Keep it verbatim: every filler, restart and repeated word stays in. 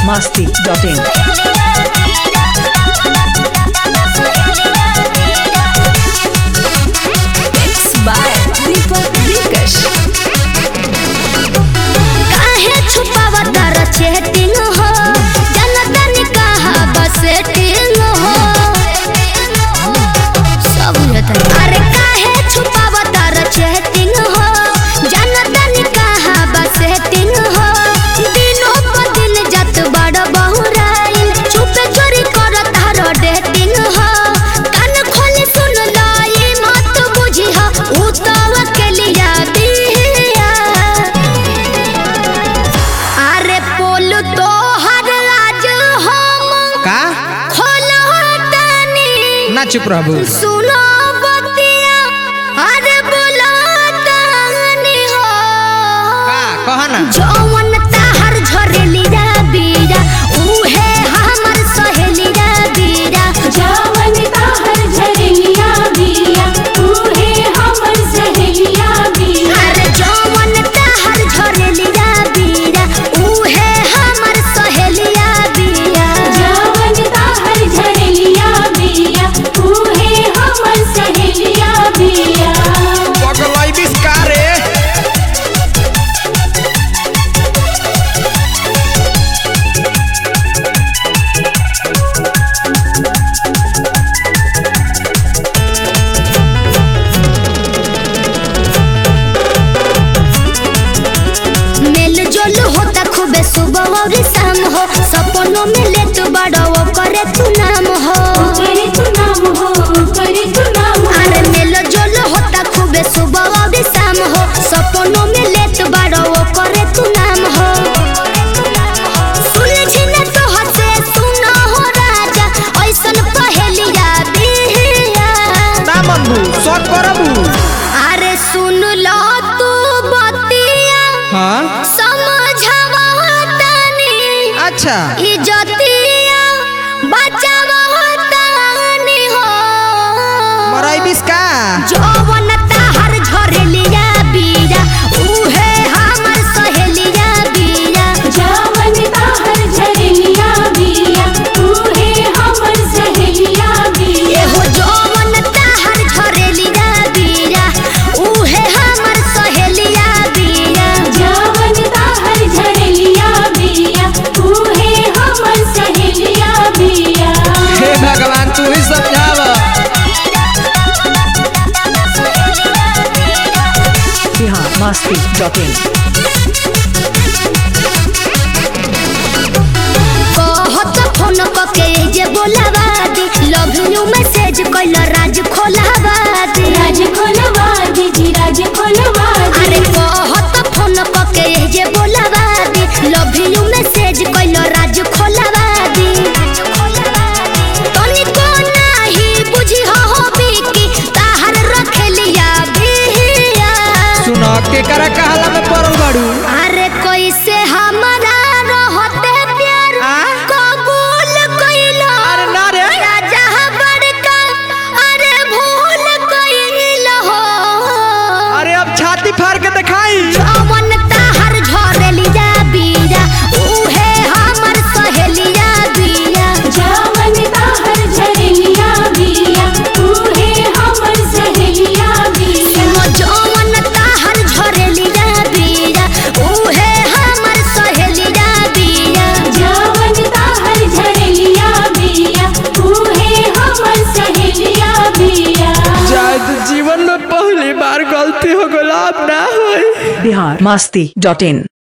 masti dot in. Mixed by Deepak Dikash. काहे छुपावा तारा chatting हो जनता ने कहा बस सेटिंग हो सब होता अरे काहे छुपावा तारा चेटिंग हो जनता ने कहा बस सेटिंग हो दिनों को दिन जत बड़ बहुराइल चुपे चोरी करत हरो डेटिंग हो कान खोले सुन लाई मत बुझी हो उ तो अकेलिया बिया अरे पोल तो हर आज हम का खोलो तनी ना चुप रहबू सुनो बतिया अरे बोलो तनी हो का कह ना जौवन ताहर झरेलिया बीरा उहे हमर सहेलिया बीरा जौवन ताहर झरेलिया बिया उहे हमर सहेलिया बिया अरे जौवन ताहर झरेलिया बीरा उहे हमर सहेलिया बीरा जौवन ताहर झरेलिया बिया उहे हमर सहेलिया बिया पगलाई बिस्कारे मेल जोल होता खूबे सुबह और शाम हो सपनों में ले तू बड़ा वो करे तू नाम हो करे तू नाम हो करे तू नाम हो अरे मेल जोल होता खूबे सुबह और शाम हो सपनों में ले तू बड़ा वो करे तू नाम हो सुलझी न तो हसे सुना हो राजा ऐसन पहेलिया बिया ना मनबू शॉट करबू अरे सुन लो तू बतिया हां समझवा तनी अच्छा इज्जतिया बचावा तनी हो मराई बिस्का जौवन ताहर झरेलिया बीरा उहे हमर सहेलिया बीरा जौवन ताहर झरेलिया बिया उहे हमर सहेलिया बिया एहो जौवन ताहर झरेलिया बीरा उहे हमर सहेलिया बीरा जौवन ताहर झरेलिया बिया उहे हमर सहेलिया बिया हे भगवान तू ही समझाव Bihar masti dot in. कहत फोन कके जे बोलावा दे लव यू मैसेज कइल राज खोलावा दे राज खोलवा दे जी राज खोलवा दे अरे कहत फोन कके जे बोलावा दे लव यू मैसेज कइल राज खोलावा दे तनी को नाही बुझी हो होबी की ताहर रखेलिया बिया सुनो के करा कहला में पड़ल बाड़ू अरे कैसे हमारा रहते प्यार आ? कबूल कइलो अरे ना रे राजा बड़का अरे भूल कइलो हो अरे अब छाती फाड़ के दिखाई जौवन ताहर झरेलिया बीरा उहे हमर सहेलिया बीरा जौवन ताहर झरेलिया बिया उहे हमर सहेलिया बिया सुनो जौवन ताहर झरेलिया बीरा उहे हमर सहेलिया बीरा जौवन ताहर झरेलिया बिया उहे हमर सहेलिया बिया शायद जीवन में पहली बार गलती हो गला अब ना होई Bihar masti dot in.